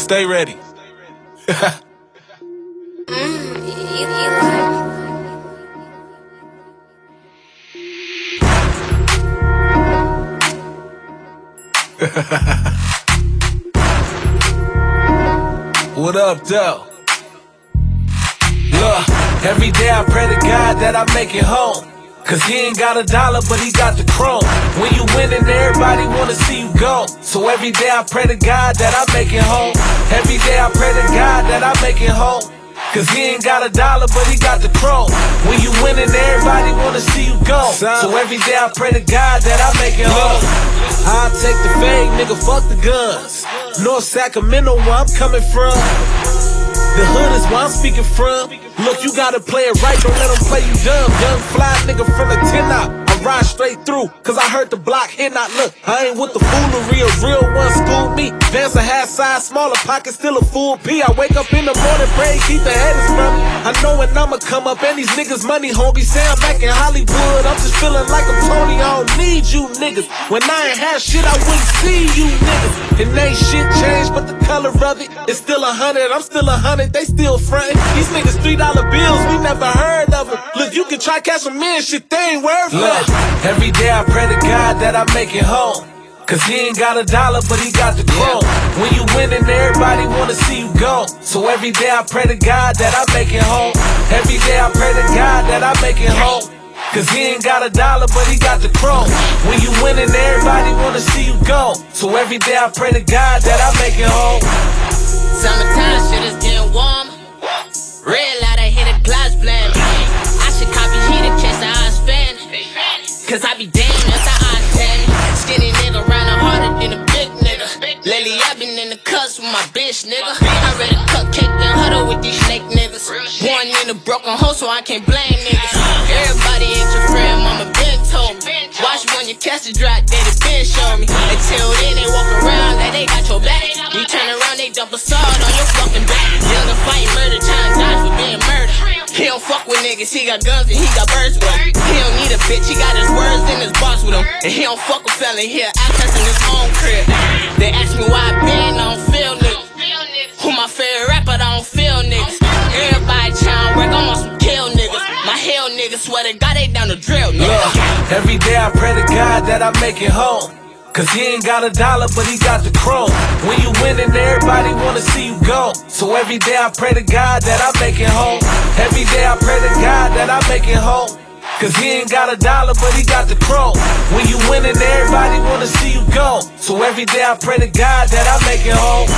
Stay ready. What up, though? Look, every day I pray to God that I make it home. Cause he ain't got a dollar, but he got the chrome. When you winning, everybody wanna see you go. So every day I pray to God that I make it home. Every day I pray to God that I make it home. Cause he ain't got a dollar, but he got the chrome. When you winning, everybody wanna see you go. So every day I pray to God that I make it home. I'll take the fade, nigga, fuck the guns. North Sacramento, where I'm coming from. The hood is where I'm speaking from. Look, you gotta play it right, don't let them play you dumb. Young fly nigga from the 10 out. I ride straight through, cause I heard the block hit not. Look, I ain't with the foolery, a real one school me. Vance a half size, smaller pocket, still a full P. I wake up in the morning, pray, keep the haters from me. I know when I'ma come up, and these niggas money hungry. Say I'm back in Hollywood, I'm just feeling like I'm Tony. I don't need you niggas. When I ain't had shit, I wouldn't see you niggas. It ain't shit changed, but the color of it. It's still 100, I'm still 100, they still frontin'. These niggas $3 bills, we never heard of them. Look, you can try cash them in, shit, they ain't worth it. Every day I pray to God that I make it home. Cause he ain't got a dollar, but he got the chrome. When you winning, everybody wanna see you go. So every day I pray to God that I make it home. Every day I pray to God that I make it home. Cause he ain't got a dollar, but he got the chrome. When you winning, everybody wanna see you go. So every day I pray to God that I make it home. Summertime shit is getting warm. Red light, I hear the glass blame. I should copy heater chase the eyes fan. Cause I be damn if the eyes tan. Skinny nigga roundin' harder than a big nigga. Lately I been in the cuss with my bitch nigga. I read a cupcake and huddle with these snake niggas. Born in a broken hole so I can't blame niggas. Everybody ain't your friend, mama been told me. Watch when your casket drop, they been show me. Until then they walk around like they got your back. You turn around, they dump a sword on your fucking back. Young and fight murder, trying to dodge for being murdered. He don't fuck with niggas, he got guns and he got birds with him. He don't need a bitch, he got his words and his boss with him. And he don't fuck with felon, he an outcast in his own crib. They ask me why I been, I don't feel niggas. Who my favorite rapper, I don't feel niggas. Everybody trying to work, I'm on some kill niggas. My hell niggas swear to God they down the drill, nigga. Look, every day I pray to God that I make it home. Cause he ain't got a dollar, but he got the chrome. When you winning, everybody wanna see you go. So every day I pray to God that I make it home. Every day I pray to God that I make it home. Cause he ain't got a dollar, but he got the chrome. When you winning, everybody wanna see you go. So every day I pray to God that I make it home.